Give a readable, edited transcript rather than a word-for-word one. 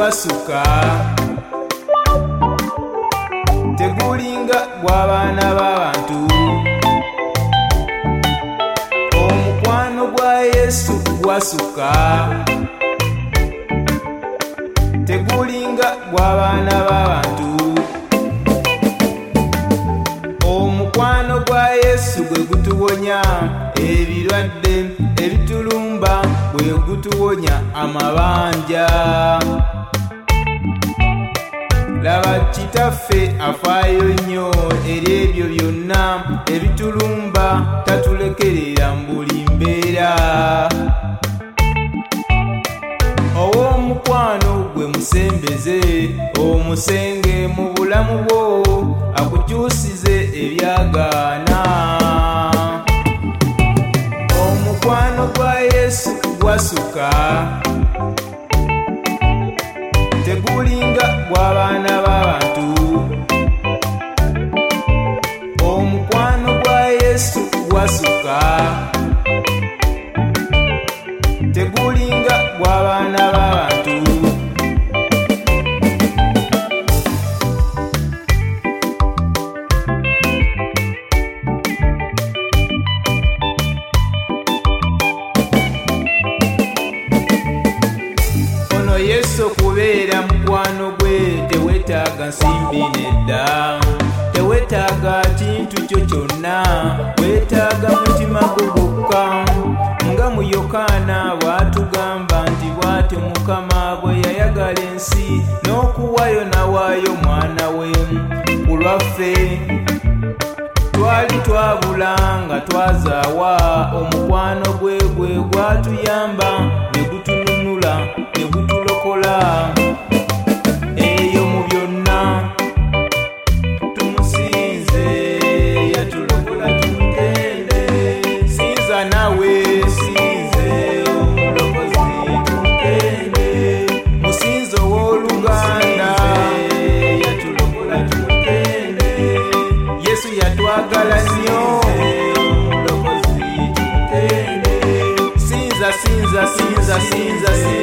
gwasuka tegulinga gw'abaana b'abantu. Omukwano gwa Yesu gwasuka tegulinga gw'abaana b'abantu. Omukwano gwa Yesu gwe gutuwonya ebirwadde ebitulumba, gwe gutuwonya amabanja. Laba Kitaffe afaayo nnyo eri ebyo byonna ebitulumba, tatulekerera mu buli mbeera. Ow'omukwano gwe musembeze, omusenge mu bulamu bwo, akukyusize ebyagaana. Omukwano gwa Yesu gwasuka tegulinga gw'abaana b'abantu. Omukwano gwa Yesu gwasuka tegulinga gw'abaana b'abantu. Ono Yesu okubeera mukwano gwe tewetaaga nsimbi nedda, tewetaaga kintu kyo kyonna, wetaaga mutima gwo gwokka. Nga mu Yokaana bw'atugamba nti bw'atyo Mukama bwe yayagala ensi n'okuwaayo n'awaayo Mwana we ku lwaffe. Twali twabula nga twazaawa, omukwano gwe gwe gwatuyamba ne gutununula ne gutulokola. Eyo mu byonna tumusinze, yatulokola tumutende. Sinza nawe sinze omulokozi tumutende, musinze ow'oluganda, yatulokola tumutende. Yesu yatwagala nnyo, omulokozi tumutende. Sinza sinza sinza sinza sinza